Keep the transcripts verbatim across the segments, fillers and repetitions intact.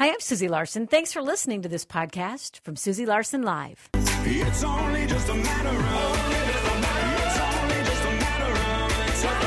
Hi, I'm Susie Larson. Thanks for listening to this podcast from Susie Larson Live. It's only just a matter of, it's only just a matter of, it's a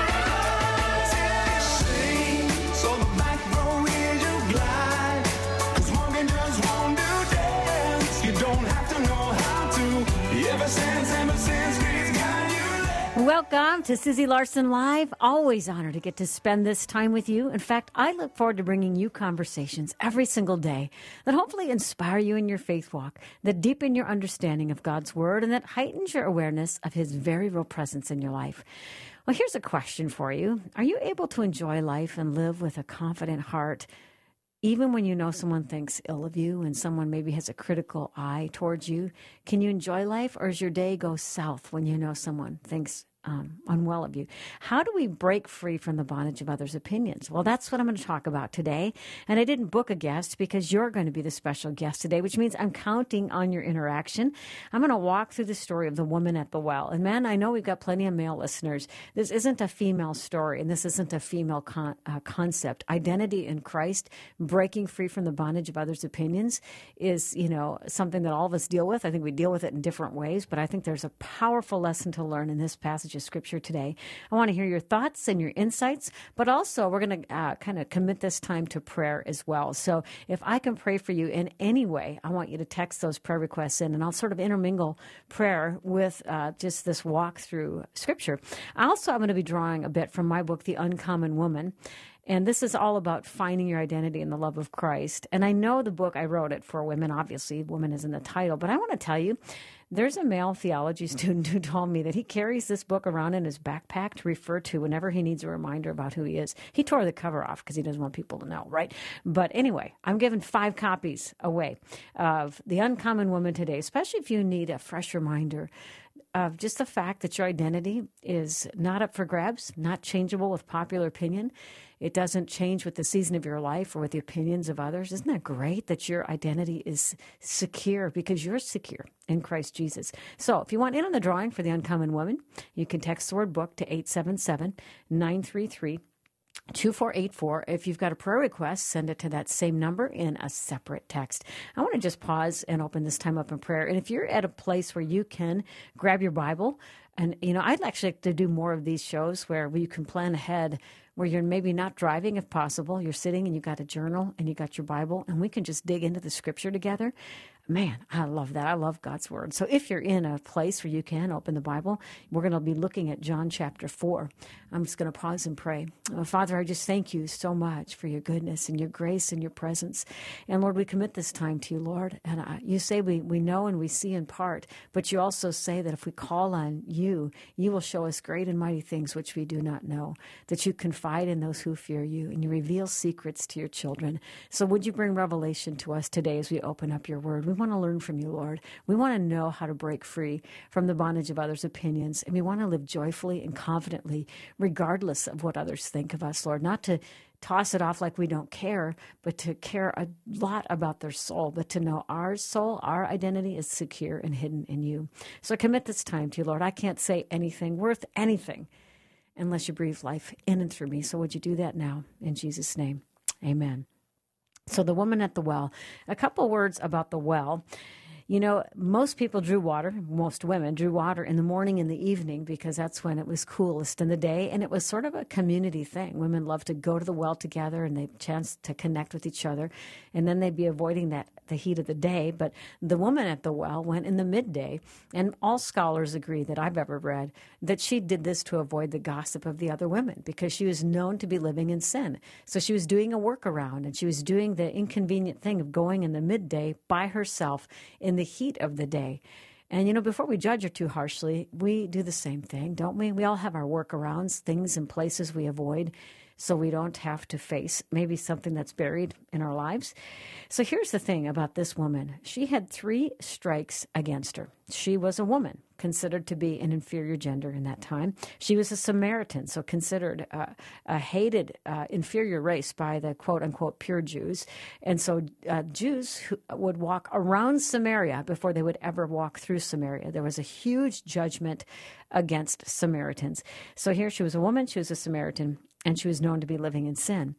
matter of, sing, so the back row is you glide, 'cause walking just won't do dance, you don't have to know how to, ever since, ever since, he's got you. Welcome to Susie Larson Live. Always honored to get to spend this time with you. In fact, I look forward to bringing you conversations every single day that hopefully inspire you in your faith walk, that deepen your understanding of God's Word, and that heightens your awareness of His very real presence in your life. Well, here's a question for you. Are you able to enjoy life and live with a confident heart, even when you know someone thinks ill of you and someone maybe has a critical eye towards you? Can you enjoy life, or does your day go south when you know someone thinks um, unwell of you? How do we break free from the bondage of others' opinions? Well, that's what I'm going to talk about today. And I didn't book a guest because you're going to be the special guest today, which means I'm counting on your interaction. I'm going to walk through the story of the woman at the well. And man, I know we've got plenty of male listeners. This isn't a female story, and this isn't a female con- uh, concept. Identity in Christ, breaking free from the bondage of others' opinions, is, you know, something that all of us deal with. I think we deal with it in different ways, but I think there's a powerful lesson to learn in this passage of Scripture today. I want to hear your thoughts and your insights, but also we're going to uh, kind of commit this time to prayer as well. So if I can pray for you in any way, I want you to text those prayer requests in, and I'll sort of intermingle prayer with uh, just this walk through Scripture. Also, I'm going to be drawing a bit from my book, The Uncommon Woman. And this is all about finding your identity in the love of Christ. And I know the book, I wrote it for women. Obviously, woman is in the title. But I want to tell you, there's a male theology student who told me that he carries this book around in his backpack to refer to whenever he needs a reminder about who he is. He tore the cover off because he doesn't want people to know, right? But anyway, I'm giving five copies away of The Uncommon Woman today, especially if you need a fresh reminder of just the fact that your identity is not up for grabs, not changeable with popular opinion. It doesn't change with the season of your life or with the opinions of others. Isn't that great that your identity is secure because you're secure in Christ Jesus? So if you want in on the drawing for The Uncommon Woman, you can text the word book to eight seven seven, nine three three, two four eight four. If you've got a prayer request, send it to that same number in a separate text. I want to just pause and open this time up in prayer. And if you're at a place where you can grab your Bible, and, you know, I'd actually like to do more of these shows where you can plan ahead, where you're maybe not driving if possible. You're sitting and you got a journal and you got your Bible, and we can just dig into the Scripture together. Man, I love that. I love God's Word. So if you're in a place where you can open the Bible, we're going to be looking at John chapter four. I'm just going to pause and pray. Oh, Father, I just thank you so much for your goodness and your grace and your presence. And Lord, we commit this time to you, Lord. And uh, you say we, we know and we see in part, but you also say that if we call on you, you will show us great and mighty things which we do not know, that you confide in those who fear you and you reveal secrets to your children. So would you bring revelation to us today as we open up your Word? We want to learn from you, Lord. We want to know how to break free from the bondage of others' opinions, and we want to live joyfully and confidently, regardless of what others think of us, Lord. Not to toss it off like we don't care, but to care a lot about their soul, but to know our soul, our identity is secure and hidden in you. So I commit this time to you, Lord. I can't say anything worth anything unless you breathe life in and through me. So would you do that now? In Jesus' name, amen. So the woman at the well, a couple words about the well. You know, most people drew water, most women drew water in the morning and the evening because that's when it was coolest in the day. And it was sort of a community thing. Women loved to go to the well together and they chance to connect with each other. And then they'd be avoiding that the heat of the day. But the woman at the well went in the midday. And all scholars agree that I've ever read that she did this to avoid the gossip of the other women because she was known to be living in sin. So she was doing a workaround, and she was doing the inconvenient thing of going in the midday by herself in the heat of the day. And, you know, before we judge her too harshly, we do the same thing, don't we? We all have our workarounds, things and places we avoid so we don't have to face maybe something that's buried in our lives. So here's the thing about this woman. She had three strikes against her. She was a woman, considered to be an inferior gender in that time. She was a Samaritan, so considered uh, a hated uh, inferior race by the quote-unquote pure Jews. And so uh, Jews who would walk around Samaria before they would ever walk through Samaria. There was a huge judgment against Samaritans. So here she was a woman, she was a Samaritan, and she was known to be living in sin.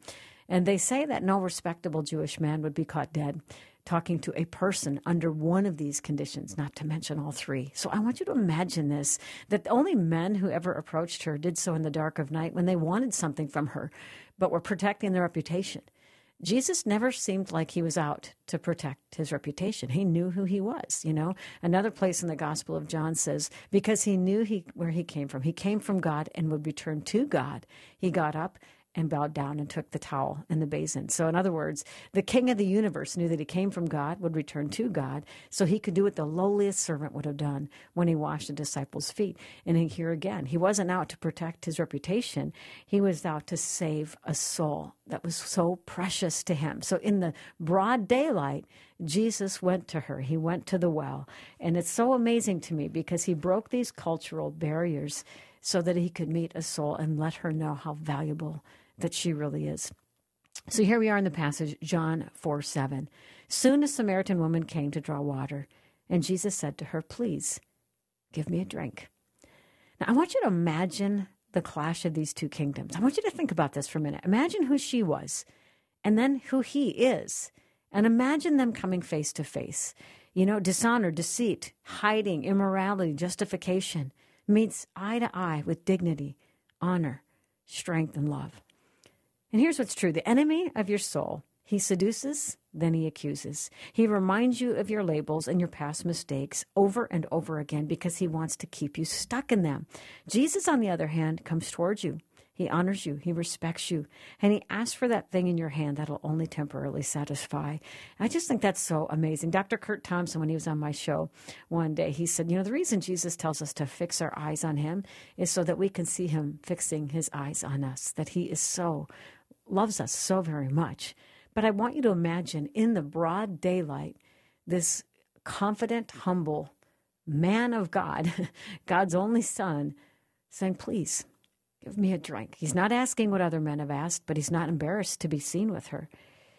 And they say that no respectable Jewish man would be caught dead talking to a person under one of these conditions, not to mention all three. So I want you to imagine this, that the only men who ever approached her did so in the dark of night when they wanted something from her, but were protecting their reputation. Jesus never seemed like he was out to protect his reputation. He knew who he was, you know. Another place in the Gospel of John says, because he knew he where he came from. He came from God and would return to God. He got up and bowed down and took the towel and the basin. So in other words, the king of the universe knew that he came from God, would return to God, so he could do what the lowliest servant would have done when he washed the disciples' feet. And here again, he wasn't out to protect his reputation. He was out to save a soul that was so precious to him. So in the broad daylight, Jesus went to her. He went to the well. And it's so amazing to me because he broke these cultural barriers so that he could meet a soul and let her know how valuable that she really is. So here we are in the passage, John four seven. Soon a Samaritan woman came to draw water, and Jesus said to her, please, give me a drink. Now, I want you to imagine the clash of these two kingdoms. I want you to think about this for a minute. Imagine who she was, and then who he is, and imagine them coming face to face. You know, dishonor, deceit, hiding, immorality, justification meets eye to eye with dignity, honor, strength, and love. And here's what's true. The enemy of your soul, he seduces, then he accuses. He reminds you of your labels and your past mistakes over and over again because he wants to keep you stuck in them. Jesus, on the other hand, comes towards you. He honors you. He respects you. And he asks for that thing in your hand that'll only temporarily satisfy. I just think that's so amazing. Doctor Kurt Thompson, when he was on my show one day, he said, you know, the reason Jesus tells us to fix our eyes on him is so that we can see him fixing his eyes on us, that he is so, loves us so very much. But I want you to imagine in the broad daylight, this confident, humble man of God, God's only son, saying, please, give me a drink. He's not asking what other men have asked, but he's not embarrassed to be seen with her.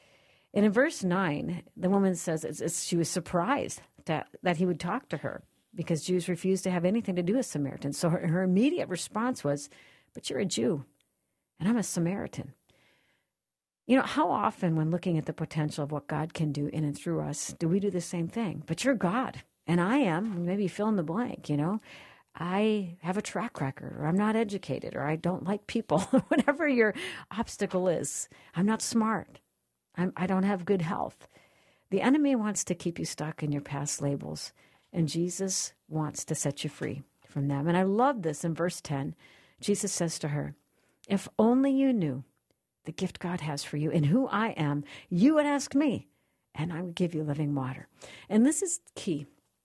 And in verse nine, the woman says it's, it's, she was surprised that, that he would talk to her because Jews refused to have anything to do with Samaritans. So her, her immediate response was, but you're a Jew and I'm a Samaritan. You know, how often when looking at the potential of what God can do in and through us, do we do the same thing? But you're God and I am, maybe fill in the blank, you know. I have a track record, or I'm not educated, or I don't like people, whatever your obstacle is. I'm not smart. I'm, I don't have good health. The enemy wants to keep you stuck in your past labels, and Jesus wants to set you free from them. And I love this in verse ten. Jesus says to her, if only you knew the gift God has for you and who I am, you would ask me, and I would give you living water. And this is key.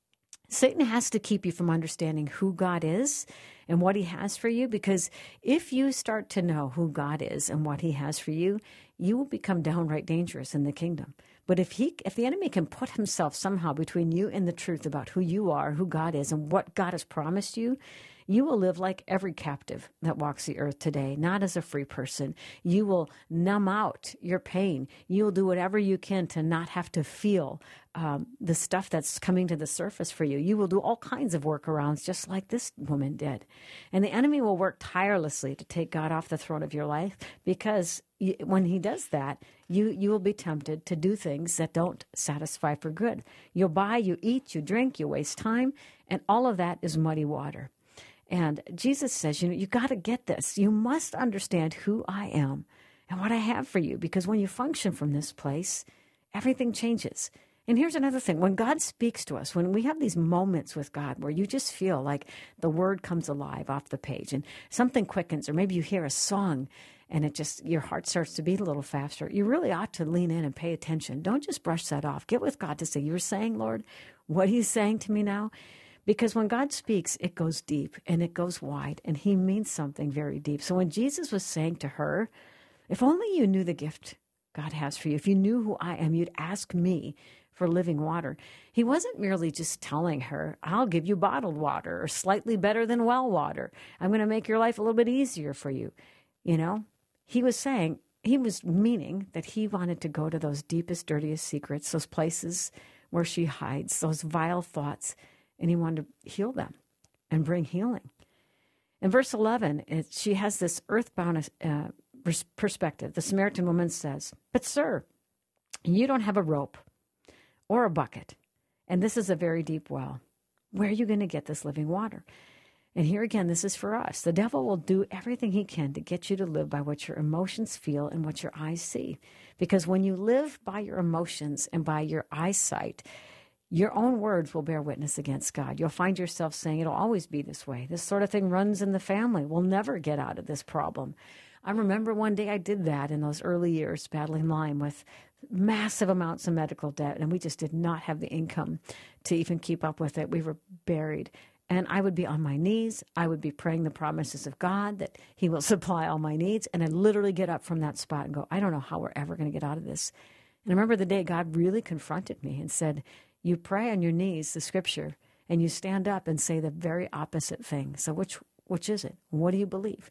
Satan has to keep you from understanding who God is and what he has for you, because if you start to know who God is and what he has for you, you will become downright dangerous in the kingdom. But if he, if the enemy can put himself somehow between you and the truth about who you are, who God is, and what God has promised you, you will live like every captive that walks the earth today, not as a free person. You will numb out your pain. You will do whatever you can to not have to feel um, the stuff that's coming to the surface for you. You will do all kinds of workarounds just like this woman did. And the enemy will work tirelessly to take God off the throne of your life because you, when he does that, you, you will be tempted to do things that don't satisfy for good. You'll buy, you eat, you drink, you waste time, and all of that is muddy water. And Jesus says, you know, you got to get this. You must understand who I am and what I have for you, because when you function from this place, everything changes. And here's another thing. When God speaks to us, when we have these moments with God where you just feel like the word comes alive off the page and something quickens, or maybe you hear a song and it just, your heart starts to beat a little faster, you really ought to lean in and pay attention. Don't just brush that off. Get with God to say, you're saying, Lord, what are you saying to me now? Because when God speaks, it goes deep and it goes wide, and he means something very deep. So when Jesus was saying to her, if only you knew the gift God has for you, if you knew who I am, you'd ask me for living water. He wasn't merely just telling her, I'll give you bottled water or slightly better than well water. I'm going to make your life a little bit easier for you. You know, he was saying, he was meaning that he wanted to go to those deepest, dirtiest secrets, those places where she hides, those vile thoughts, and he wanted to heal them and bring healing. In verse eleven, it, she has this earthbound uh, pers- perspective, the Samaritan woman says, "But sir, you don't have a rope or a bucket, and this is a very deep well. Where are you going to get this living water?" And here again, this is for us. The devil will do everything he can to get you to live by what your emotions feel and what your eyes see. Because when you live by your emotions and by your eyesight, your own words will bear witness against God. You'll find yourself saying, it'll always be this way. This sort of thing runs in the family. We'll never get out of this problem. I remember one day I did that in those early years, battling Lyme with massive amounts of medical debt, and we just did not have the income to even keep up with it. We were buried. And I would be on my knees. I would be praying the promises of God that he will supply all my needs. And I'd literally get up from that spot and go, I don't know how we're ever going to get out of this. And I remember the day God really confronted me and said, you pray on your knees, the scripture, and you stand up and say the very opposite thing. So which which is it? What do you believe?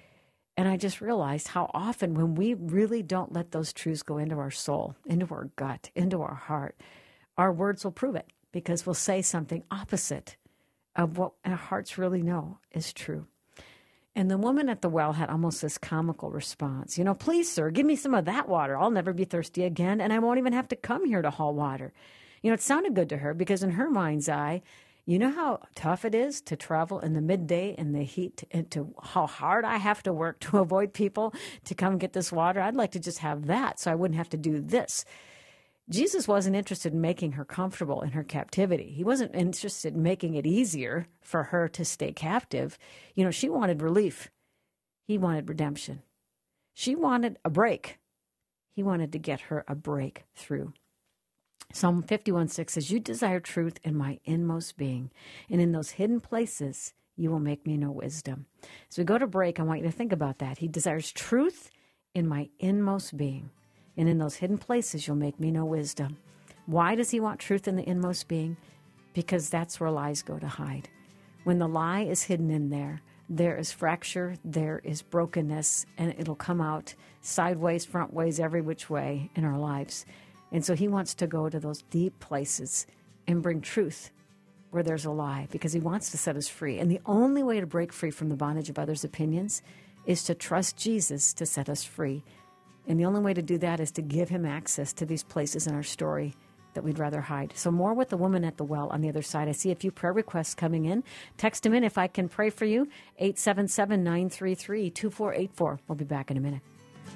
And I just realized how often when we really don't let those truths go into our soul, into our gut, into our heart, our words will prove it, because we'll say something opposite of what our hearts really know is true. And the woman at the well had almost this comical response. You know, please, sir, give me some of that water. I'll never be thirsty again, and I won't even have to come here to haul water. You know, it sounded good to her because in her mind's eye, you know how tough it is to travel in the midday in the heat, and to how hard I have to work to avoid people to come get this water. I'd like to just have that so I wouldn't have to do this. Jesus wasn't interested in making her comfortable in her captivity. He wasn't interested in making it easier for her to stay captive. You know, she wanted relief. He wanted redemption. She wanted a break. He wanted to get her a breakthrough. Psalm fifty-one six says, you desire truth in my inmost being, and in those hidden places you will make me know wisdom. So we go to break. I want you to think about that. He desires truth in my inmost being. And in those hidden places, you'll make me know wisdom. Why does he want truth in the inmost being? Because that's where lies go to hide. When the lie is hidden in there, there is fracture, there is brokenness, and it'll come out sideways, front ways, every which way in our lives. And so he wants to go to those deep places and bring truth where there's a lie, because he wants to set us free. And the only way to break free from the bondage of others' opinions is to trust Jesus to set us free. And the only way to do that is to give him access to these places in our story that we'd rather hide. So more with the woman at the well on the other side. I see a few prayer requests coming in. Text them in if I can pray for you. eight seven seven, nine three three, two four eight four. We'll be back in a minute.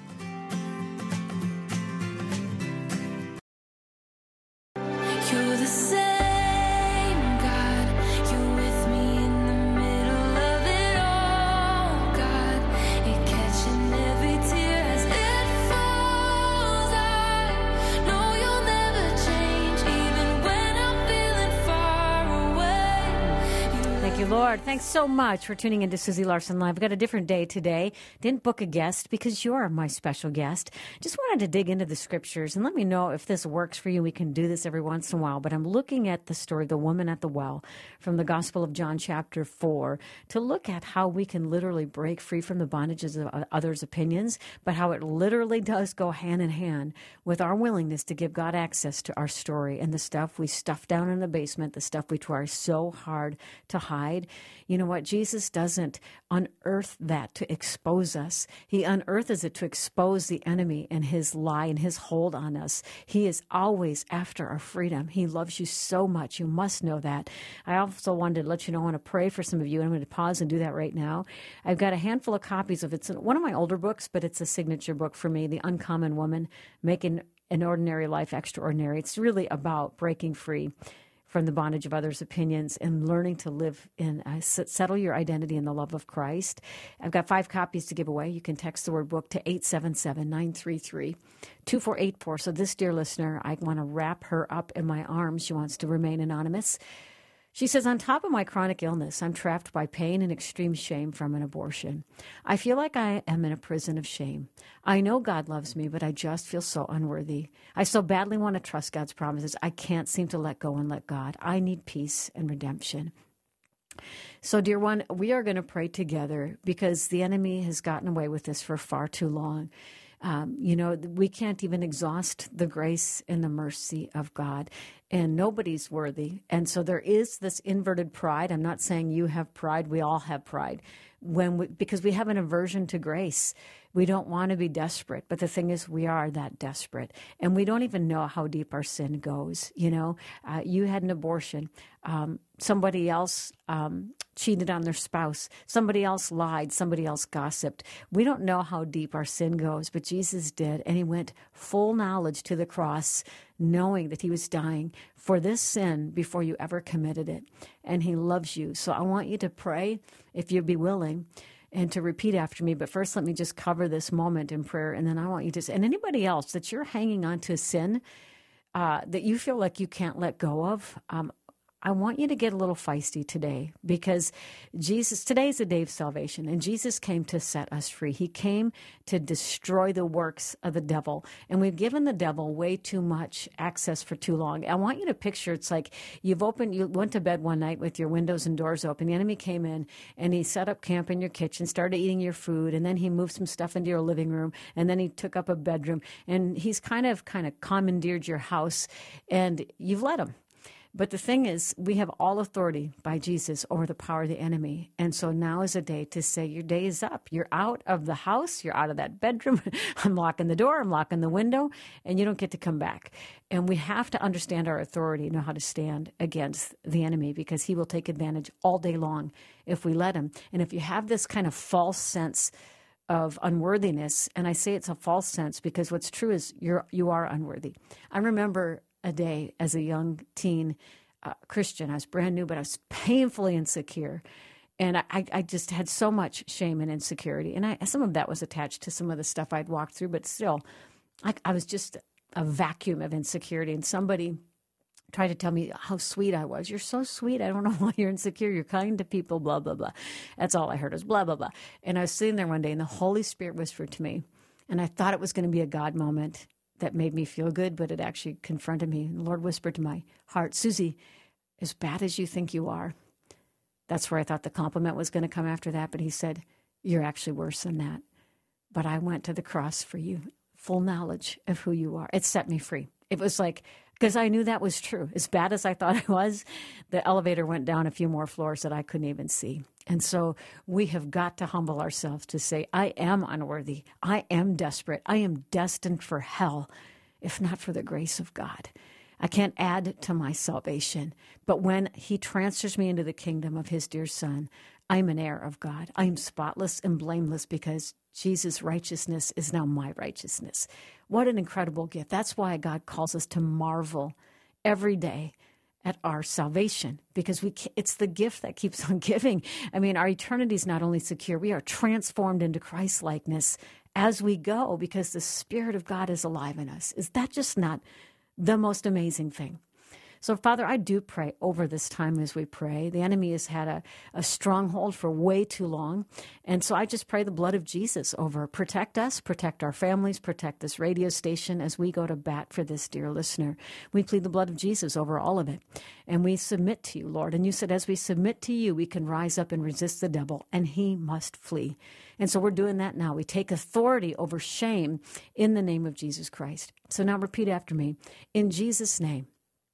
You're the same God. You're with me in the middle of it all, God. You're catching every tear as it falls. I know you'll never change, even when I'm feeling far away. Thank you, Lord. Thanks so much for tuning into Susie Larson Live. We've got a different day today. Didn't book a guest because you're my special guest. Just wanted to dig into the scriptures and let me know if this works for you. We can do this every once in a while. But I'm looking at the story of the woman at the well from the Gospel of John chapter four to look at how we can literally break free from the bondages of others' opinions, but how it literally does go hand in hand with our willingness to give God access to our story and the stuff we stuff down in the basement, the stuff we try so hard to hide. You know what? Jesus doesn't unearth that to expose us. He unearths it to expose the enemy and his lie and his hold on us. He is always after our freedom. He loves you so much. You must know that. I also wanted to let you know I want to pray for some of you. I'm going to pause and do that right now. I've got a handful of copies of it. It's one of my older books, but it's a signature book for me, The Uncommon Woman, Making an Ordinary Life Extraordinary. It's really about breaking free from the bondage of others' opinions and learning to live in, uh, settle your identity in the love of Christ. I've got five copies to give away. You can text the word book to eight seven seven, nine three three, two four eight four. So this dear listener, I want to wrap her up in my arms. She wants to remain anonymous. She says, on top of my chronic illness, I'm trapped by pain and extreme shame from an abortion. I feel like I am in a prison of shame. I know God loves me, but I just feel so unworthy. I so badly want to trust God's promises. I can't seem to let go and let God. I need peace and redemption. So, dear one, we are going to pray together because the enemy has gotten away with this for far too long. Um, you know, we can't even exhaust the grace and the mercy of God, and nobody's worthy. And so there is this inverted pride. I'm not saying you have pride. We all have pride when we, because we have an aversion to grace. We don't want to be desperate, but the thing is, we are that desperate, and we don't even know how deep our sin goes. You know, uh, you had an abortion. Um, somebody else um, cheated on their spouse. Somebody else lied. Somebody else gossiped. We don't know how deep our sin goes, but Jesus did, and he went full knowledge to the cross, knowing that he was dying for this sin before you ever committed it, and he loves you. So I want you to pray, if you'd be willing, and to repeat after me. But first, let me just cover this moment in prayer, and then I want you to, and anybody else that you're hanging on to a sin uh, that you feel like you can't let go of, um, I want you to get a little feisty today, because Jesus, today is the day of salvation, and Jesus came to set us free. He came to destroy the works of the devil, and we've given the devil way too much access for too long. I want you to picture, it's like you've opened, you went to bed one night with your windows and doors open. The enemy came in, and he set up camp in your kitchen, started eating your food, and then he moved some stuff into your living room, and then he took up a bedroom, and he's kind of, kind of commandeered your house, and you've let him. But the thing is, we have all authority by Jesus over the power of the enemy. And so now is a day to say your day is up. You're out of the house. You're out of that bedroom. I'm locking the door. I'm locking the window. And you don't get to come back. And we have to understand our authority, know how to stand against the enemy, because he will take advantage all day long if we let him. And if you have this kind of false sense of unworthiness, and I say it's a false sense because what's true is you're, you are unworthy. I remember a day as a young teen uh, Christian. I was brand new, but I was painfully insecure. And I, I just had so much shame and insecurity. And I, some of that was attached to some of the stuff I'd walked through, but still, I, I was just a vacuum of insecurity. And somebody tried to tell me how sweet I was. You're so sweet. I don't know why you're insecure. You're kind to people, blah, blah, blah. That's all I heard was blah, blah, blah. And I was sitting there one day, and the Holy Spirit whispered to me, and I thought it was going to be a God moment that made me feel good, but it actually confronted me. And the Lord whispered to my heart, Susie, as bad as you think you are, that's where I thought the compliment was going to come after that. But he said, you're actually worse than that. But I went to the cross for you, full knowledge of who you are. It set me free. It was like, because I knew that was true. As bad as I thought I was, the elevator went down a few more floors that I couldn't even see. And so we have got to humble ourselves to say, I am unworthy. I am desperate. I am destined for hell, if not for the grace of God. I can't add to my salvation. But when he transfers me into the kingdom of his dear son, I'm an heir of God. I am spotless and blameless because Jesus' righteousness is now my righteousness. What an incredible gift. That's why God calls us to marvel every day at our salvation, because we can, it's the gift that keeps on giving. I mean, our eternity is not only secure, we are transformed into Christ-likeness as we go because the Spirit of God is alive in us. Is that just not the most amazing thing? So, Father, I do pray over this time as we pray. The enemy has had a, a stronghold for way too long. And so I just pray the blood of Jesus over. Protect us, protect our families, protect this radio station as we go to bat for this dear listener. We plead the blood of Jesus over all of it. And we submit to you, Lord. And you said as we submit to you, we can rise up and resist the devil, and he must flee. And so we're doing that now. We take authority over shame in the name of Jesus Christ. So now repeat after me. In Jesus' name,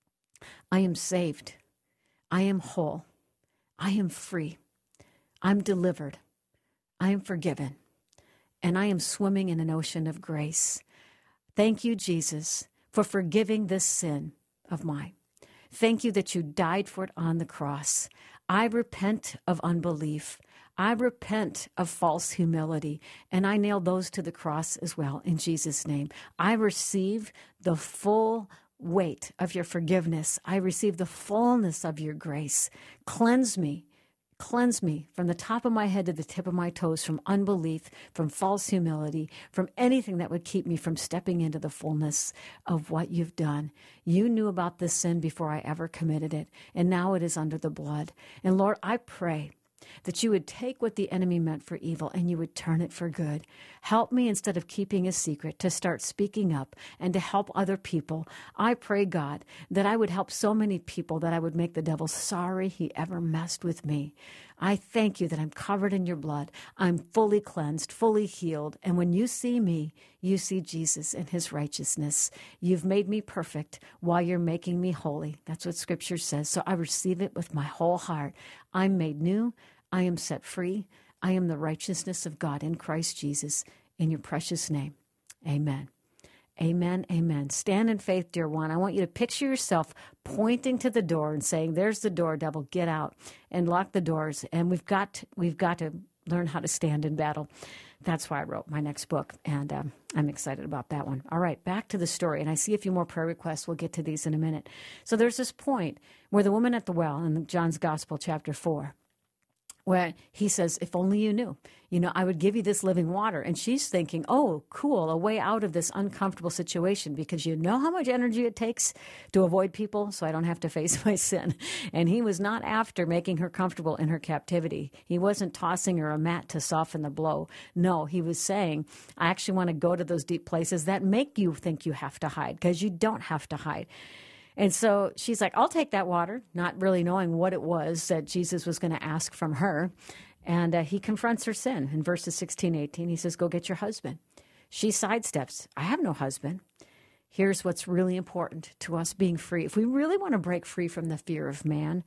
I am saved. I am whole. I am free. I'm delivered. I am forgiven. And I am swimming in an ocean of grace. Thank you, Jesus, for forgiving this sin of mine. Thank you that you died for it on the cross. I repent of unbelief. I repent of false humility, and I nail those to the cross as well in Jesus' name. I receive the full weight of your forgiveness. I receive the fullness of your grace. Cleanse me. Cleanse me from the top of my head to the tip of my toes from unbelief, from false humility, from anything that would keep me from stepping into the fullness of what you've done. You knew about this sin before I ever committed it, and now it is under the blood. And Lord, I pray that you would take what the enemy meant for evil and you would turn it for good. Help me, instead of keeping a secret, to start speaking up and to help other people. I pray, God, that I would help so many people that I would make the devil sorry he ever messed with me. I thank you that I'm covered in your blood. I'm fully cleansed, fully healed. And when you see me, you see Jesus and his righteousness. You've made me perfect while you're making me holy. That's what Scripture says. So I receive it with my whole heart. I'm made new. I am set free. I am the righteousness of God in Christ Jesus. In your precious name, amen. Amen, amen. Stand in faith, dear one. I want you to picture yourself pointing to the door and saying, there's the door, devil, get out, and lock the doors. And we've got we've got to learn how to stand in battle. That's why I wrote my next book, and um, I'm excited about that one. All right, back to the story. And I see a few more prayer requests. We'll get to these in a minute. So there's this point where the woman at the well in John's Gospel, chapter four, where he says, if only you knew, you know, I would give you this living water. And she's thinking, oh, cool, a way out of this uncomfortable situation, because you know how much energy it takes to avoid people, so I don't have to face my sin. And he was not after making her comfortable in her captivity. He wasn't tossing her a mat to soften the blow. No, he was saying, I actually want to go to those deep places that make you think you have to hide, because you don't have to hide. And so she's like, I'll take that water, not really knowing what it was that Jesus was going to ask from her. And uh, he confronts her sin in verses sixteen, eighteen. He says, go get your husband. She sidesteps. I have no husband. Here's what's really important to us being free. If we really want to break free from the fear of man,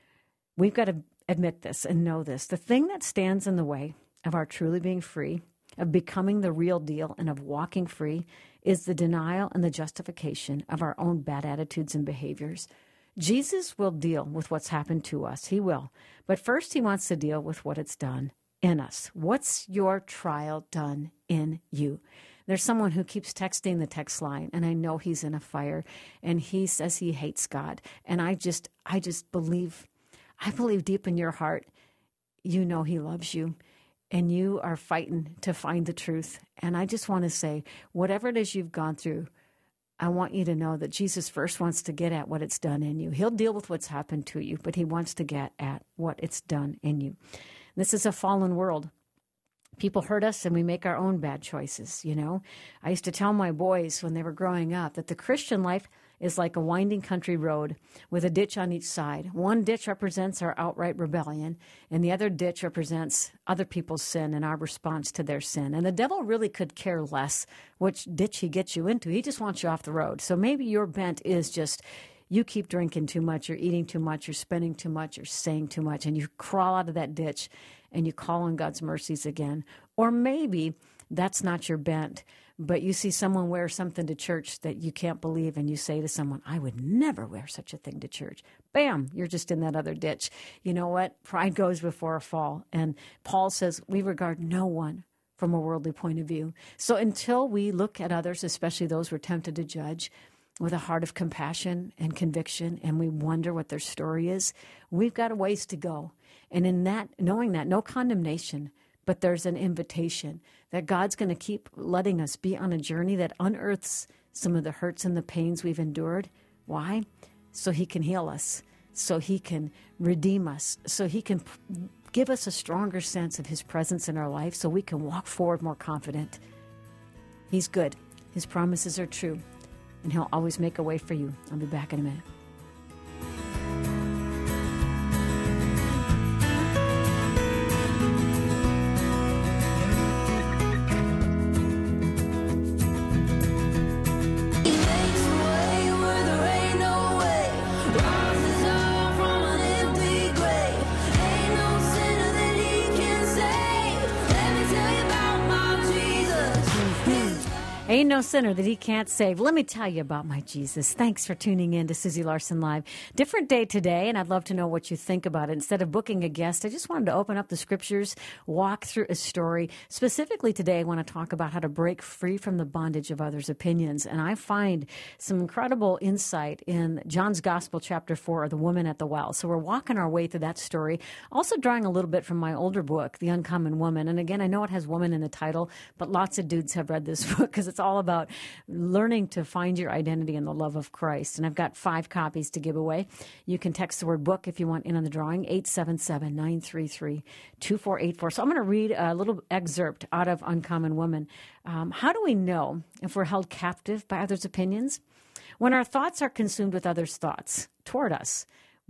we've got to admit this and know this. The thing that stands in the way of our truly being free, of becoming the real deal, and of walking free is the denial and the justification of our own bad attitudes and behaviors. Jesus will deal with what's happened to us. He will. But first, he wants to deal with what it's done in us. What's your trial done in you? There's someone who keeps texting the text line, and I know he's in a fire, and he says he hates God. And I just, I just believe, I believe deep in your heart, you know he loves you. And you are fighting to find the truth. And I just want to say, whatever it is you've gone through, I want you to know that Jesus first wants to get at what it's done in you. He'll deal with what's happened to you, but he wants to get at what it's done in you. This is a fallen world. People hurt us and we make our own bad choices, you know. I used to tell my boys when they were growing up that the Christian life is like a winding country road with a ditch on each side. One ditch represents our outright rebellion, and the other ditch represents other people's sin and our response to their sin. And the devil really could care less which ditch he gets you into. He just wants you off the road. So maybe your bent is just you keep drinking too much, you're eating too much, you're spending too much, you're saying too much, and you crawl out of that ditch and you call on God's mercies again. Or maybe that's not your bent, but you see someone wear something to church that you can't believe, and you say to someone, I would never wear such a thing to church. Bam, you're just in that other ditch. You know what? Pride goes before a fall. And Paul says we regard no one from a worldly point of view. So until we look at others, especially those we're tempted to judge, with a heart of compassion and conviction, and we wonder what their story is, we've got a ways to go. And in that, knowing that, no condemnation, but there's an invitation that God's going to keep letting us be on a journey that unearths some of the hurts and the pains we've endured. Why? So he can heal us, so he can redeem us, so he can p- give us a stronger sense of his presence in our life, so we can walk forward more confident. He's good. His promises are true, and he'll always make a way for you. I'll be back in a minute. Ain't no sinner that he can't save. Let me tell you about my Jesus. Thanks for tuning in to Susie Larson Live. Different day today, and I'd love to know what you think about it. Instead of booking a guest, I just wanted to open up the scriptures, walk through a story. Specifically today, I want to talk about how to break free from the bondage of others' opinions. And I find some incredible insight in John's Gospel, chapter four, The Woman at the Well. So we're walking our way through that story, also drawing a little bit from my older book, The Uncommon Woman. And again, I know it has woman in the title, but lots of dudes have read this book because it's all about learning to find your identity in the love of Christ. And I've got five copies to give away. You can text the word book if you want in on the drawing, eight seven seven, nine three three, two four eight four. So I'm going to read a little excerpt out of Uncommon Woman. Um, how do we know if we're held captive by others' opinions? When our thoughts are consumed with others' thoughts toward us,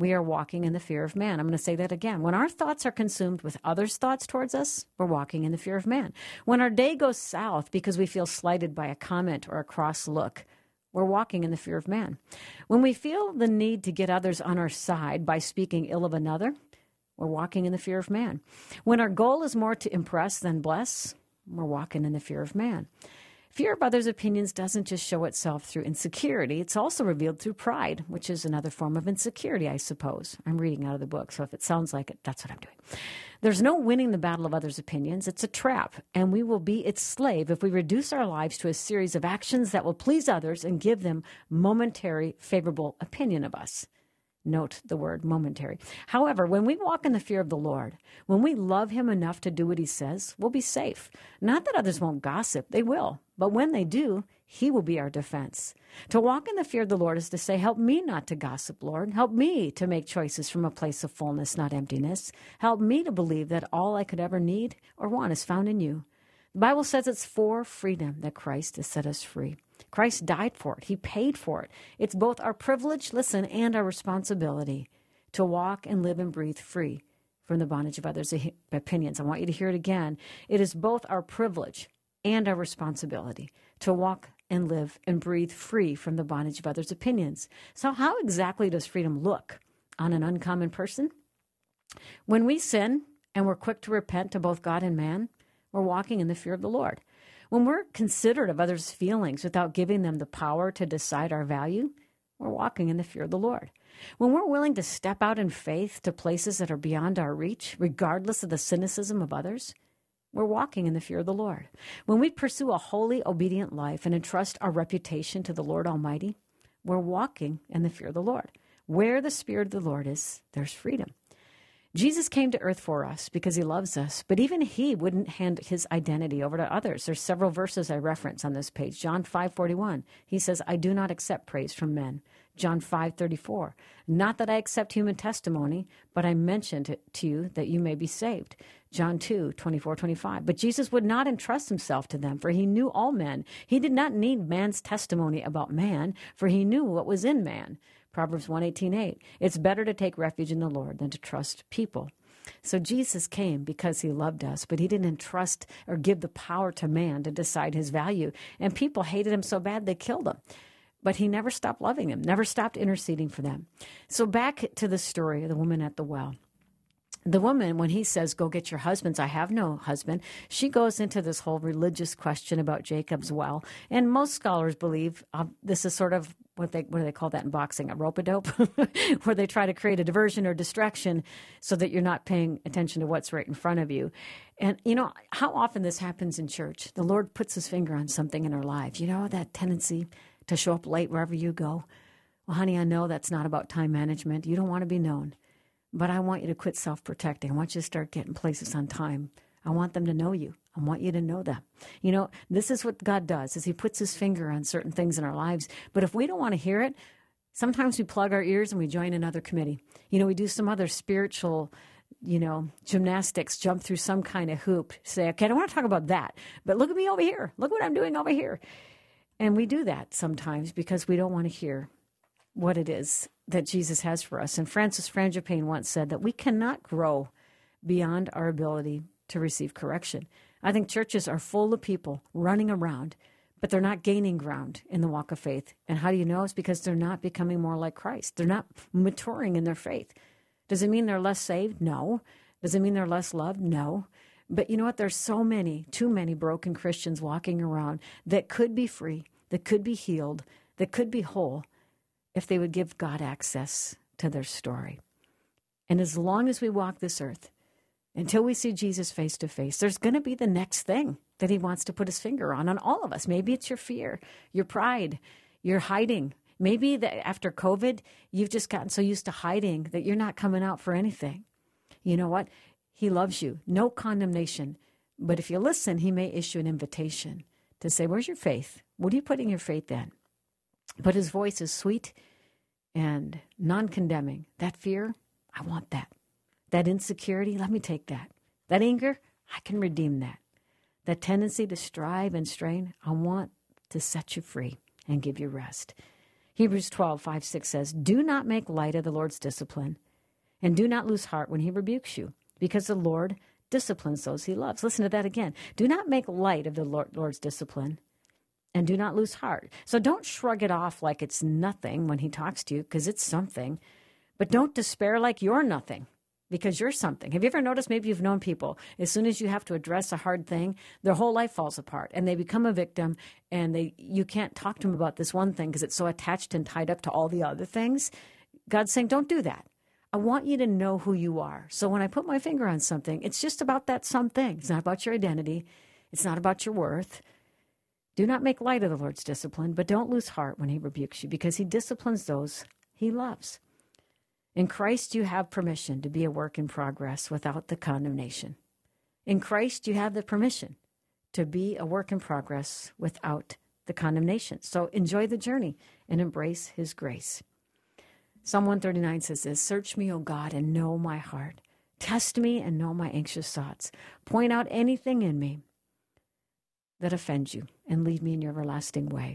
we are walking in the fear of man. I'm going to say that again. When our thoughts are consumed with others' thoughts towards us, we're walking in the fear of man. When our day goes south because we feel slighted by a comment or a cross look, we're walking in the fear of man. When we feel the need to get others on our side by speaking ill of another, we're walking in the fear of man. When our goal is more to impress than bless, we're walking in the fear of man. Fear of others' opinions doesn't just show itself through insecurity. It's also revealed through pride, which is another form of insecurity, I suppose. I'm reading out of the book, so if it sounds like it, that's what I'm doing. There's no winning the battle of others' opinions. It's a trap, and we will be its slave if we reduce our lives to a series of actions that will please others and give them momentary favorable opinion of us. Note the word momentary. However, when we walk in the fear of the Lord, when we love him enough to do what he says, we'll be safe. Not that others won't gossip, they will. But when they do, he will be our defense. To walk in the fear of the Lord is to say, help me not to gossip, Lord. Help me to make choices from a place of fullness, not emptiness. Help me to believe that all I could ever need or want is found in you. The Bible says it's for freedom that Christ has set us free. Christ died for it. He paid for it. It's both our privilege, listen, and our responsibility to walk and live and breathe free from the bondage of others' opinions. I want you to hear it again. It is both our privilege and our responsibility to walk and live and breathe free from the bondage of others' opinions. So how exactly does freedom look on an uncommon person? When we sin and we're quick to repent to both God and man, we're walking in the fear of the Lord. When we're considerate of others' feelings without giving them the power to decide our value, we're walking in the fear of the Lord. When we're willing to step out in faith to places that are beyond our reach, regardless of the cynicism of others, we're walking in the fear of the Lord. When we pursue a holy, obedient life and entrust our reputation to the Lord Almighty, we're walking in the fear of the Lord. Where the Spirit of the Lord is, there's freedom. Jesus came to earth for us because he loves us, but even he wouldn't hand his identity over to others. There's several verses I reference on this page. John five forty-one, he says, I do not accept praise from men. John five thirty-four, not that I accept human testimony, but I mentioned it to you that you may be saved. John two twenty-four, twenty-five, but Jesus would not entrust himself to them, for he knew all men. He did not need man's testimony about man, for he knew what was in man. Proverbs one eighteen, eight, it's better to take refuge in the Lord than to trust people. So Jesus came because he loved us, but he didn't entrust or give the power to man to decide his value. And people hated him so bad they killed him. But he never stopped loving them, never stopped interceding for them. So back to the story of the woman at the well. The woman, when he says, go get your husbands, I have no husband, she goes into this whole religious question about Jacob's well. And most scholars believe uh, this is sort of what they what do they call that in boxing, a rope-a-dope, where they try to create a diversion or distraction so that you're not paying attention to what's right in front of you. And, you know, how often this happens in church. The Lord puts his finger on something in our lives. You know, that tendency to show up late wherever you go. Well, honey, I know that's not about time management. You don't want to be known. But I want you to quit self-protecting. I want you to start getting places on time. I want them to know you. I want you to know them. You know, this is what God does, is he puts his finger on certain things in our lives. But if we don't want to hear it, sometimes we plug our ears and we join another committee. You know, we do some other spiritual, you know, gymnastics, jump through some kind of hoop, say, okay, I don't want to talk about that, but look at me over here. Look what I'm doing over here. And we do that sometimes because we don't want to hear what it is that Jesus has for us. And Francis Frangipane once said that we cannot grow beyond our ability to receive correction. I think churches are full of people running around, but they're not gaining ground in the walk of faith. And how do you know? It's because they're not becoming more like Christ. They're not maturing in their faith. Does it mean they're less saved? No. Does it mean they're less loved? No. But you know what? There's so many, too many broken Christians walking around that could be free, that could be healed, that could be whole, if they would give God access to their story. And as long as we walk this earth, until we see Jesus face to face, there's going to be the next thing that he wants to put his finger on, on all of us. Maybe it's your fear, your pride, your hiding. Maybe that after COVID, you've just gotten so used to hiding that you're not coming out for anything. You know what? He loves you. No condemnation. But if you listen, he may issue an invitation to say, where's your faith? What are you putting your faith in? But his voice is sweet and non-condemning. That fear, I want that. That insecurity, let me take that. That anger, I can redeem that. That tendency to strive and strain, I want to set you free and give you rest. Hebrews twelve, five, six says, do not make light of the Lord's discipline, and do not lose heart when he rebukes you, because the Lord disciplines those he loves. Listen to that again. Do not make light of the Lord, Lord's discipline, and do not lose heart. So don't shrug it off like it's nothing when he talks to you, because it's something. But don't despair like you're nothing, because you're something. Have you ever noticed, maybe you've known people, as soon as you have to address a hard thing, their whole life falls apart, and they become a victim, and they you can't talk to them about this one thing because it's so attached and tied up to all the other things. God's saying, don't do that. I want you to know who you are. So when I put my finger on something, it's just about that something. It's not about your identity. It's not about your worth. Do not make light of the Lord's discipline, but don't lose heart when he rebukes you, because he disciplines those he loves. In Christ, you have permission to be a work in progress without the condemnation. In Christ, you have the permission to be a work in progress without the condemnation. So enjoy the journey and embrace his grace. Psalm one thirty-nine says this, search me, O God, and know my heart. Test me and know my anxious thoughts. Point out anything in me that offends you and lead me in your everlasting way.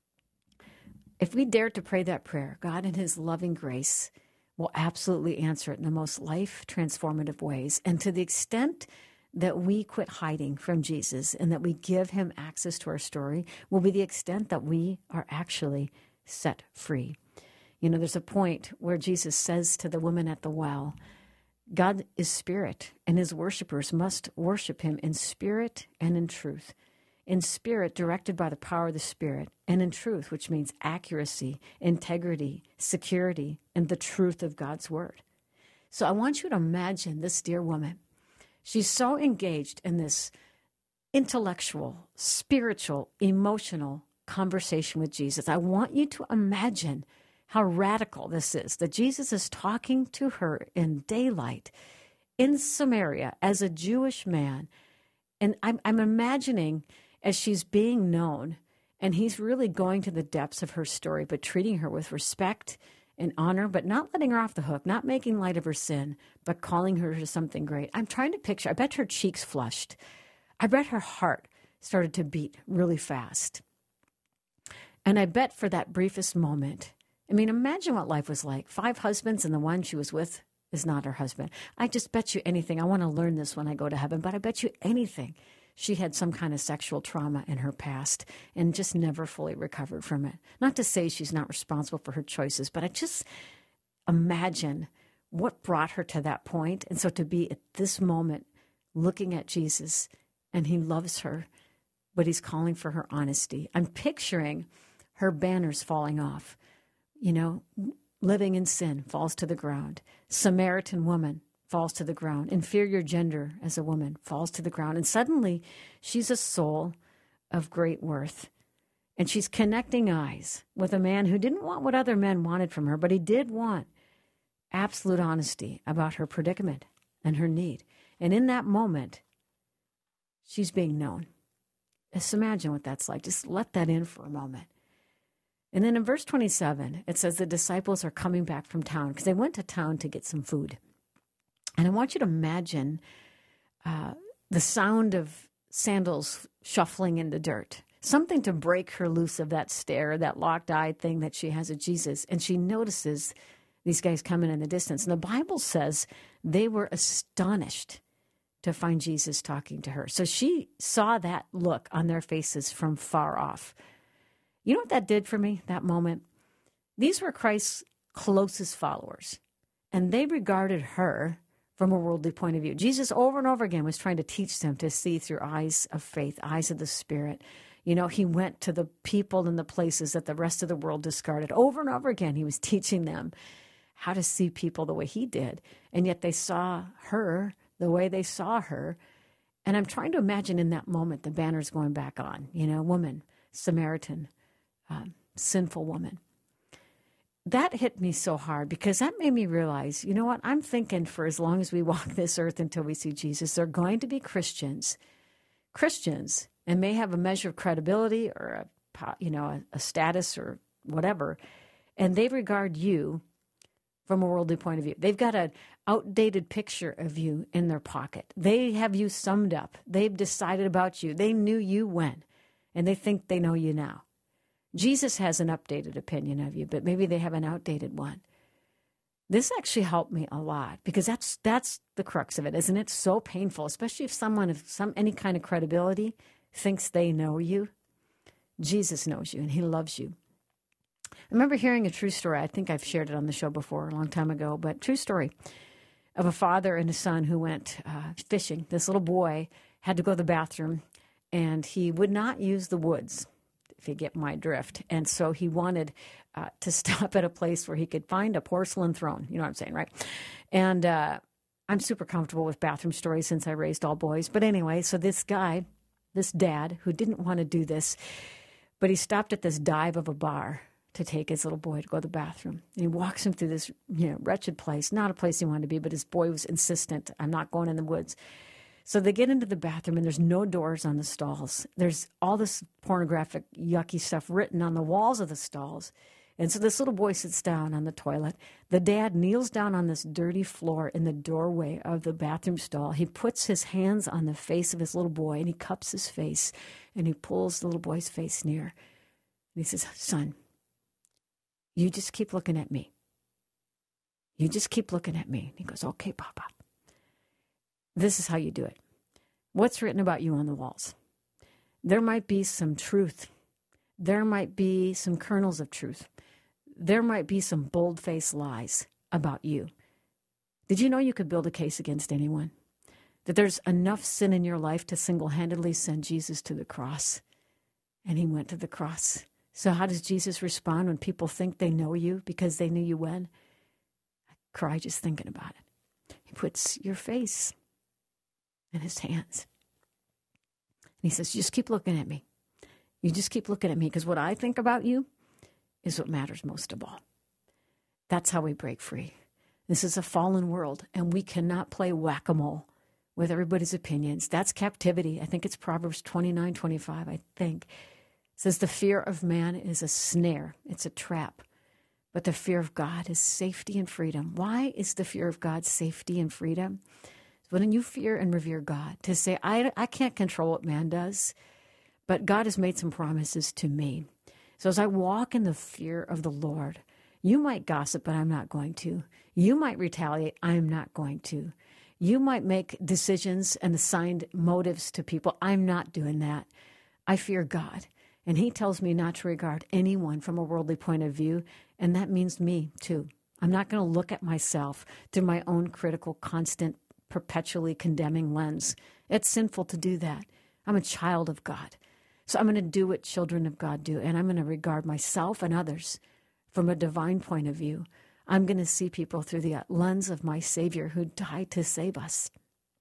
If we dare to pray that prayer, God in his loving grace will absolutely answer it in the most life-transformative ways. And to the extent that we quit hiding from Jesus and that we give him access to our story will be the extent that we are actually set free. You know, there's a point where Jesus says to the woman at the well, God is spirit, and his worshipers must worship him in spirit and in truth. In spirit, directed by the power of the Spirit, and in truth, which means accuracy, integrity, security, and the truth of God's word. So I want you to imagine this dear woman. She's so engaged in this intellectual, spiritual, emotional conversation with Jesus. I want you to imagine how radical this is, that Jesus is talking to her in daylight in Samaria as a Jewish man. And I'm, I'm imagining as she's being known, and he's really going to the depths of her story, but treating her with respect and honor, but not letting her off the hook, not making light of her sin, but calling her to something great. I'm trying to picture, I bet her cheeks flushed. I bet her heart started to beat really fast. And I bet for that briefest moment, I mean, imagine what life was like. Five husbands, and the one she was with is not her husband. I just bet you anything. I want to learn this when I go to heaven, but I bet you anything she had some kind of sexual trauma in her past and just never fully recovered from it. Not to say she's not responsible for her choices, but I just imagine what brought her to that point. And so to be at this moment looking at Jesus, and he loves her, but he's calling for her honesty. I'm picturing her banners falling off. You know, living in sin falls to the ground. Samaritan woman falls to the ground. Inferior gender as a woman falls to the ground. And suddenly she's a soul of great worth. And she's connecting eyes with a man who didn't want what other men wanted from her, but he did want absolute honesty about her predicament and her need. And in that moment, she's being known. Just imagine what that's like. Just let that in for a moment. And then in verse twenty-seven, it says the disciples are coming back from town because they went to town to get some food. And I want you to imagine uh, the sound of sandals shuffling in the dirt, something to break her loose of that stare, that locked-eyed thing that she has of Jesus. And she notices these guys coming in the distance. And the Bible says they were astonished to find Jesus talking to her. So she saw that look on their faces from far off. You know what that did for me, that moment? These were Christ's closest followers, and they regarded her from a worldly point of view. Jesus over and over again was trying to teach them to see through eyes of faith, eyes of the Spirit. You know, he went to the people and the places that the rest of the world discarded. Over and over again, he was teaching them how to see people the way he did, and yet they saw her the way they saw her. And I'm trying to imagine in that moment the banners going back on, you know, woman, Samaritan, um, sinful woman. That hit me so hard because that made me realize, you know what, I'm thinking for as long as we walk this earth until we see Jesus, there are going to be Christians, Christians, and may have a measure of credibility or a, you know, a, a status or whatever, and they regard you from a worldly point of view. They've got an outdated picture of you in their pocket. They have you summed up. They've decided about you. They knew you when, and they think they know you now. Jesus has an updated opinion of you, but maybe they have an outdated one. This actually helped me a lot because that's that's the crux of it, isn't it? So painful, especially if someone of some any kind of credibility thinks they know you. Jesus knows you and he loves you. I remember hearing a true story. I think I've shared it on the show before a long time ago, but true story of a father and a son who went uh, fishing. This little boy had to go to the bathroom and he would not use the woods, if you get my drift. And so he wanted uh, to stop at a place where he could find a porcelain throne. You know what I'm saying, right? And uh, I'm super comfortable with bathroom stories since I raised all boys. But anyway, so this guy, this dad who didn't want to do this, but he stopped at this dive of a bar to take his little boy to go to the bathroom. And he walks him through this, you know, wretched place, not a place he wanted to be, but his boy was insistent, I'm not going in the woods. So they get into the bathroom, and there's no doors on the stalls. There's all this pornographic, yucky stuff written on the walls of the stalls. And so this little boy sits down on the toilet. The dad kneels down on this dirty floor in the doorway of the bathroom stall. He puts his hands on the face of his little boy, and he cups his face, and he pulls the little boy's face near. And he says, son, you just keep looking at me. You just keep looking at me. And he goes, okay, Papa. This is how you do it. What's written about you on the walls? There might be some truth. There might be some kernels of truth. There might be some bold-faced lies about you. Did you know you could build a case against anyone? That there's enough sin in your life to single-handedly send Jesus to the cross? And he went to the cross. So how does Jesus respond when people think they know you because they knew you when? I cry just thinking about it. He puts your face in his hands. And he says, just keep looking at me. You just keep looking at me because what I think about you is what matters most of all. That's how we break free. This is a fallen world, and we cannot play whack-a-mole with everybody's opinions. That's captivity. I think it's Proverbs twenty-nine twenty-five, I think. It says the fear of man is a snare. It's a trap. But the fear of God is safety and freedom. Why is the fear of God safety and freedom? When you fear and revere God, to say, I, I can't control what man does, but God has made some promises to me. So as I walk in the fear of the Lord, you might gossip, but I'm not going to. You might retaliate. I'm not going to. You might make decisions and assign motives to people. I'm not doing that. I fear God. And he tells me not to regard anyone from a worldly point of view. And that means me too. I'm not going to look at myself through my own critical, constant, perpetually condemning lens. It's sinful to do that. I'm a child of God. So I'm going to do what children of God do, and I'm going to regard myself and others from a divine point of view. I'm going to see people through the lens of my Savior who died to save us.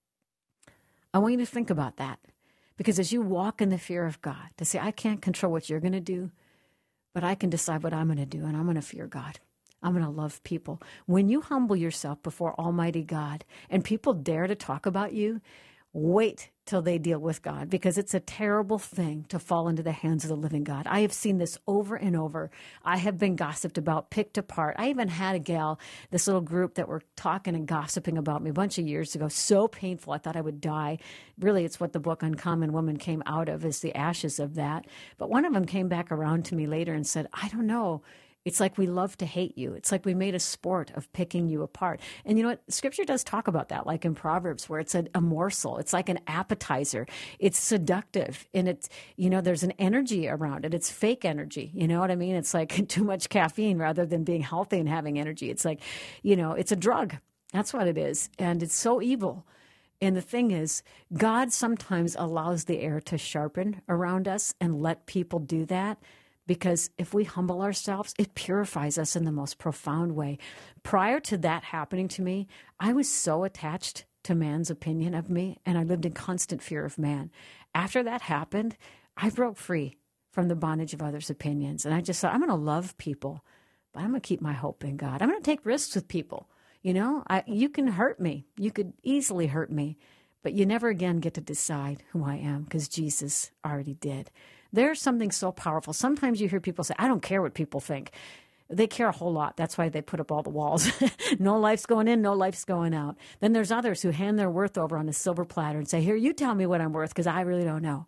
I want you to think about that, because as you walk in the fear of God, to say, I can't control what you're going to do, but I can decide what I'm going to do, and I'm going to fear God. I'm going to love people. When you humble yourself before Almighty God and people dare to talk about you, wait till they deal with God, because it's a terrible thing to fall into the hands of the living God. I have seen this over and over. I have been gossiped about, picked apart. I even had a gal, this little group that were talking and gossiping about me a bunch of years ago. So painful. I thought I would die. Really, it's what the book Uncommon Woman came out of, is the ashes of that. But one of them came back around to me later and said, I don't know. It's like we love to hate you. It's like we made a sport of picking you apart. And you know what? Scripture does talk about that, like in Proverbs, where it's a, a morsel. It's like an appetizer. It's seductive. And it's, you know, there's an energy around it. It's fake energy. You know what I mean? It's like too much caffeine rather than being healthy and having energy. It's like, you know, it's a drug. That's what it is. And it's so evil. And the thing is, God sometimes allows the air to sharpen around us and let people do that. Because if we humble ourselves, it purifies us in the most profound way. Prior to that happening to me, I was so attached to man's opinion of me, and I lived in constant fear of man. After that happened, I broke free from the bondage of others' opinions. And I just thought, I'm going to love people, but I'm going to keep my hope in God. I'm going to take risks with people. You know, I, you can hurt me. You could easily hurt me, but you never again get to decide who I am, because Jesus already did. There's something so powerful. Sometimes you hear people say, I don't care what people think. They care a whole lot. That's why they put up all the walls. No life's going in, no life's going out. Then there's others who hand their worth over on a silver platter and say, here, you tell me what I'm worth, because I really don't know.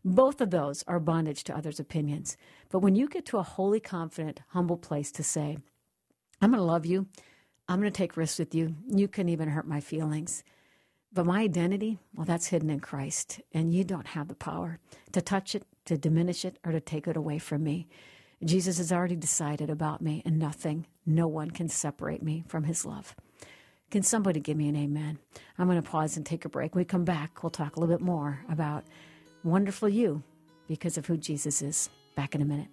Both of those are bondage to others' opinions. But when you get to a holy, confident, humble place to say, I'm going to love you, I'm going to take risks with you, you can even hurt my feelings. But my identity, well, that's hidden in Christ, and you don't have the power to touch it, to diminish it, or to take it away from me. Jesus has already decided about me, and nothing, no one can separate me from his love. Can somebody give me an amen? I'm going to pause and take a break. When we come back, we'll talk a little bit more about wonderful you because of who Jesus is. Back in a minute.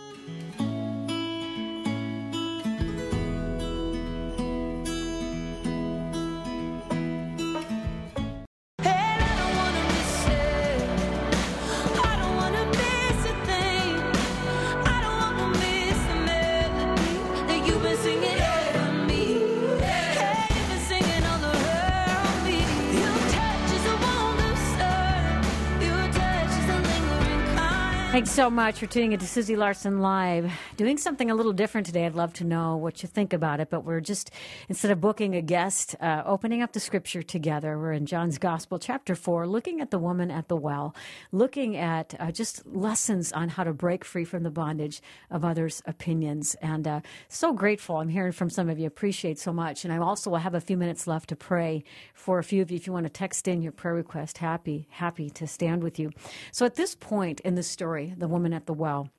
Thanks so much for tuning into Susie Larson Live. Doing something a little different today. I'd love to know what you think about it, but we're just, instead of booking a guest, uh, opening up the scripture together. We're in John's Gospel, chapter four, looking at the woman at the well, looking at uh, just lessons on how to break free from the bondage of others' opinions. And uh, so grateful. I'm hearing from some of you. Appreciate so much. And I also will have a few minutes left to pray for a few of you. If you want to text in your prayer request, happy, happy to stand with you. So at this point in the story, the woman at the well,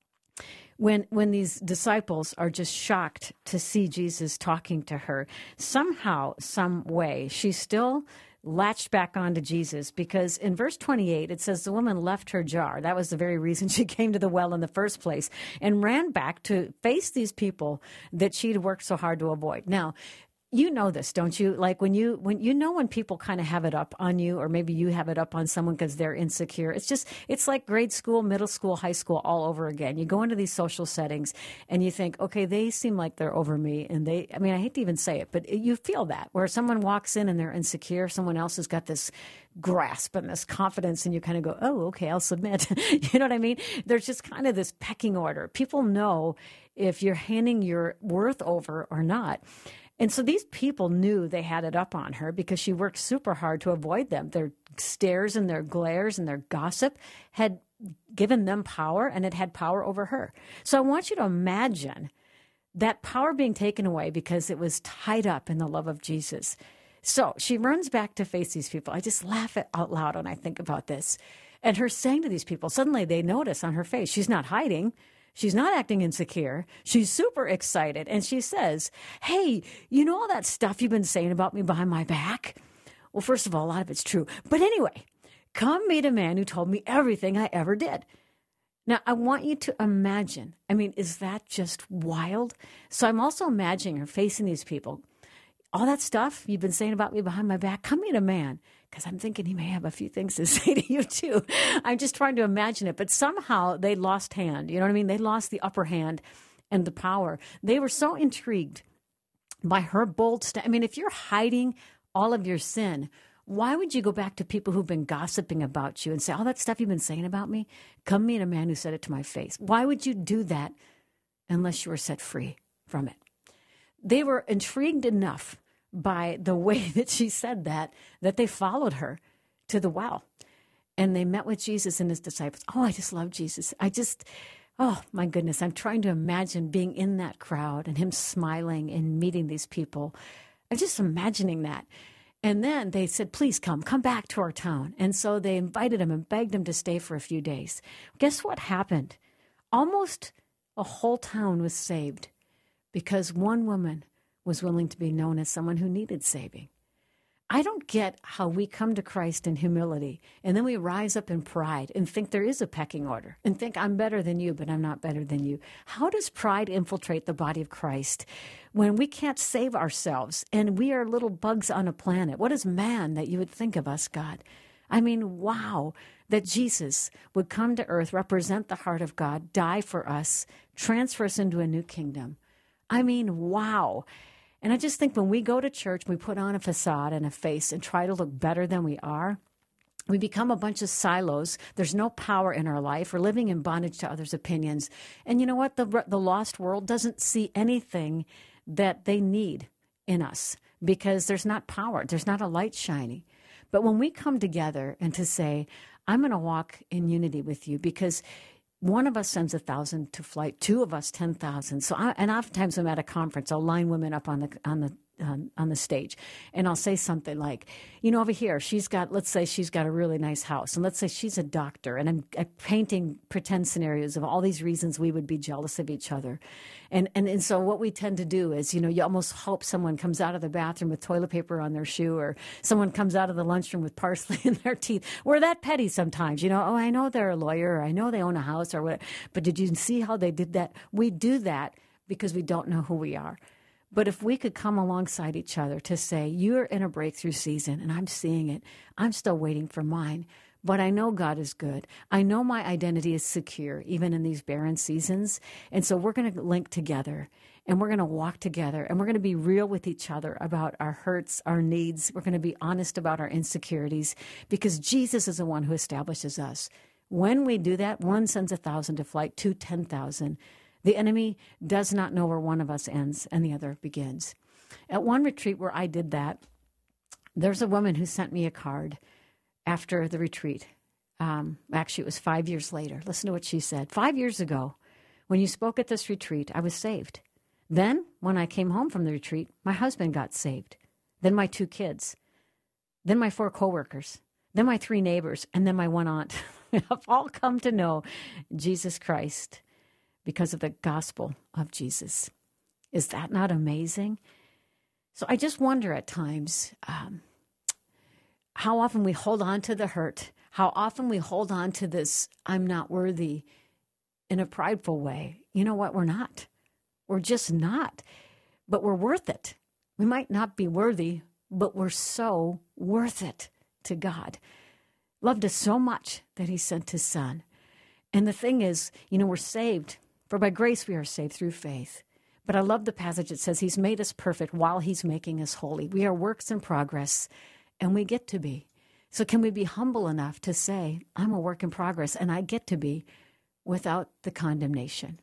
when when these disciples are just shocked to see Jesus talking to her, somehow, some way, she's still latched back onto Jesus, because in verse twenty-eight, it says the woman left her jar. That was the very reason she came to the well in the first place, and ran back to face these people that she'd worked so hard to avoid. Now, you know this, don't you? Like when you, when you know when people kind of have it up on you, or maybe you have it up on someone because they're insecure. It's just, it's like grade school, middle school, high school all over again. You go into these social settings and you think, okay, they seem like they're over me. And they, I mean, I hate to even say it, but you feel that where someone walks in and they're insecure, someone else has got this grasp and this confidence, and you kind of go, oh, okay, I'll submit. You know what I mean? There's just kind of this pecking order. People know if you're handing your worth over or not. And so these people knew they had it up on her because she worked super hard to avoid them. Their stares and their glares and their gossip had given them power, and it had power over her. So I want you to imagine that power being taken away because it was tied up in the love of Jesus. So she runs back to face these people. I just laugh out loud when I think about this. And her saying to these people, suddenly they notice on her face, she's not hiding. She's not acting insecure. She's super excited. And she says, hey, you know all that stuff you've been saying about me behind my back? Well, first of all, a lot of it's true. But anyway, come meet a man who told me everything I ever did. Now, I want you to imagine. I mean, is that just wild? So I'm also imagining her facing these people. All that stuff you've been saying about me behind my back, come meet a man. Because I'm thinking he may have a few things to say to you, too. I'm just trying to imagine it. But somehow they lost hand. You know what I mean? They lost the upper hand and the power. They were so intrigued by her bold step. I mean, if you're hiding all of your sin, why would you go back to people who've been gossiping about you and say, all that stuff you've been saying about me? Come meet a man who said it to my face. Why would you do that unless you were set free from it? They were intrigued enough by the way that she said that, that they followed her to the well. And they met with Jesus and his disciples. Oh, I just love Jesus. I just, oh, my goodness. I'm trying to imagine being in that crowd and him smiling and meeting these people. I'm just imagining that. And then they said, please come, come back to our town. And so they invited him and begged him to stay for a few days. Guess what happened? Almost a whole town was saved because one woman was willing to be known as someone who needed saving. I don't get how we come to Christ in humility and then we rise up in pride and think there is a pecking order and think I'm better than you, but I'm not better than you. How does pride infiltrate the body of Christ when we can't save ourselves and we are little bugs on a planet? What is man that you would think of us, God? I mean, wow, that Jesus would come to earth, represent the heart of God, die for us, transfer us into a new kingdom. I mean, wow. And I just think when we go to church, we put on a facade and a face and try to look better than we are, we become a bunch of silos. There's no power in our life. We're living in bondage to others' opinions. And you know what? The, the lost world doesn't see anything that they need in us because there's not power. There's not a light shining. But when we come together and to say, I'm going to walk in unity with you, because one of us sends a thousand to flight, two of us ten thousand. So, I, and oftentimes I'm at a conference, I'll line women up on the on the um, on the stage, and I'll say something like, you know, over here, she's got, let's say she's got a really nice house, and let's say she's a doctor, and I'm, I'm painting pretend scenarios of all these reasons we would be jealous of each other, and and and so what we tend to do is, you know, you almost hope someone comes out of the bathroom with toilet paper on their shoe, or someone comes out of the lunchroom with parsley in their teeth. We're that petty sometimes, you know. Oh, I know they're a lawyer, or I know they own a house, or whatever. But did you see how they did that? We do that because we don't know who we are. But if we could come alongside each other to say, you're in a breakthrough season, and I'm seeing it. I'm still waiting for mine. But I know God is good. I know my identity is secure, even in these barren seasons. And so we're going to link together, and we're going to walk together, and we're going to be real with each other about our hurts, our needs. We're going to be honest about our insecurities, because Jesus is the one who establishes us. When we do that, one sends a thousand to flight, two, ten thousand. The enemy does not know where one of us ends and the other begins. At one retreat where I did that, there's a woman who sent me a card after the retreat. Um, actually, it was five years later. Listen to what she said. Five years ago, when you spoke at this retreat, I was saved. Then, when I came home from the retreat, my husband got saved. Then my two kids. Then my four coworkers. Then my three neighbors. And then my one aunt have all come to know Jesus Christ because of the gospel of Jesus. Is that not amazing? So I just wonder at times um, how often we hold on to the hurt, how often we hold on to this, I'm not worthy, in a prideful way. You know what? We're not. We're just not. But we're worth it. We might not be worthy, but we're so worth it to God. Loved us so much that he sent his son. And the thing is, you know, we're saved. For by grace we are saved through faith. But I love the passage that says he's made us perfect while he's making us holy. We are works in progress, and we get to be. So can we be humble enough to say, I'm a work in progress, and I get to be without the condemnation?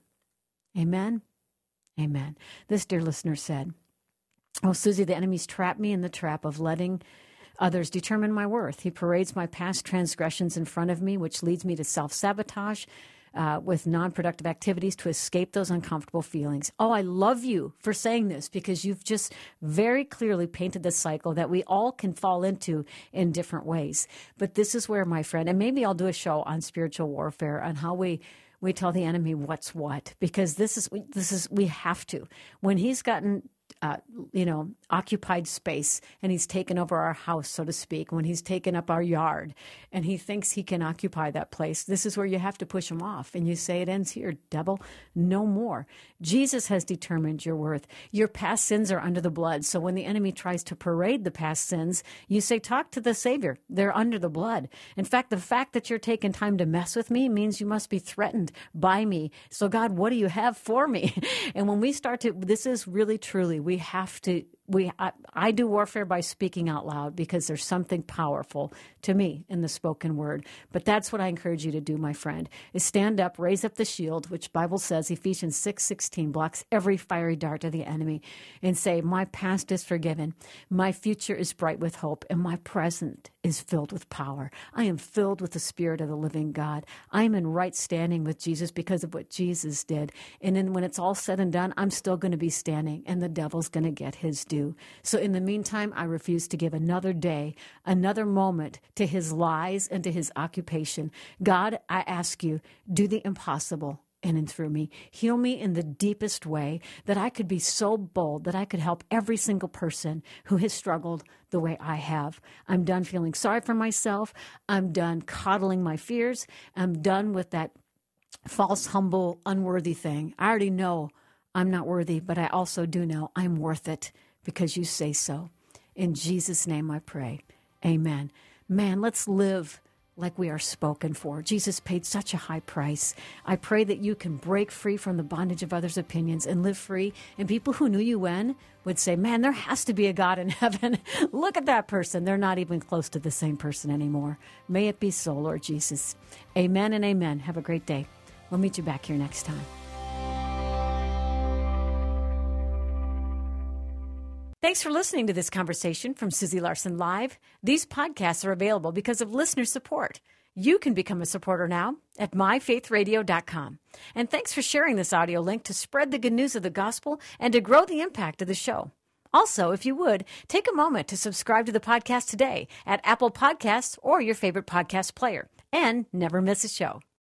Amen? Amen. This dear listener said, oh, Susie, the enemy's trapped me in the trap of letting others determine my worth. He parades my past transgressions in front of me, which leads me to self-sabotage, Uh, with non-productive activities to escape those uncomfortable feelings. Oh, I love you for saying this, because you've just very clearly painted the cycle that we all can fall into in different ways. But this is where, my friend, and maybe I'll do a show on spiritual warfare, on how we we tell the enemy what's what, because this is this is we have to. When he's gotten Uh, you know, occupied space, and he's taken over our house, so to speak, when he's taken up our yard, and he thinks he can occupy that place, this is where you have to push him off. And you say, it ends here, devil, no more. Jesus has determined your worth. Your past sins are under the blood. So when the enemy tries to parade the past sins, you say, talk to the Savior. They're under the blood. In fact, the fact that you're taking time to mess with me means you must be threatened by me. So God, what do you have for me? And when we start to, this is really, truly, we have to, we I, I do warfare by speaking out loud, because there's something powerful to me in the spoken word. But that's what I encourage you to do, my friend, is stand up, raise up the shield, which Bible says, Ephesians six sixteen, blocks every fiery dart of the enemy, and say, my past is forgiven, my future is bright with hope, and my present is filled with power. I am filled with the Spirit of the living God. I am in right standing with Jesus because of what Jesus did. And then when it's all said and done, I'm still going to be standing, and the devil's going to get his due. So in the meantime, I refuse to give another day, another moment to his lies and to his occupation. God, I ask you, do the impossible in and through me. Heal me in the deepest way, that I could be so bold that I could help every single person who has struggled the way I have. I'm done feeling sorry for myself. I'm done coddling my fears. I'm done with that false, humble, unworthy thing. I already know I'm not worthy, but I also do know I'm worth it, because you say so. In Jesus' name I pray. Amen. Man, let's live like we are spoken for. Jesus paid such a high price. I pray that you can break free from the bondage of others' opinions and live free. And people who knew you when would say, man, there has to be a God in heaven. Look at that person. They're not even close to the same person anymore. May it be so, Lord Jesus. Amen and amen. Have a great day. We'll meet you back here next time. Thanks for listening to this conversation from Susie Larson Live. These podcasts are available because of listener support. You can become a supporter now at my faith radio dot com. And thanks for sharing this audio link to spread the good news of the gospel and to grow the impact of the show. Also, if you would, take a moment to subscribe to the podcast today at Apple Podcasts or your favorite podcast player, and never miss a show.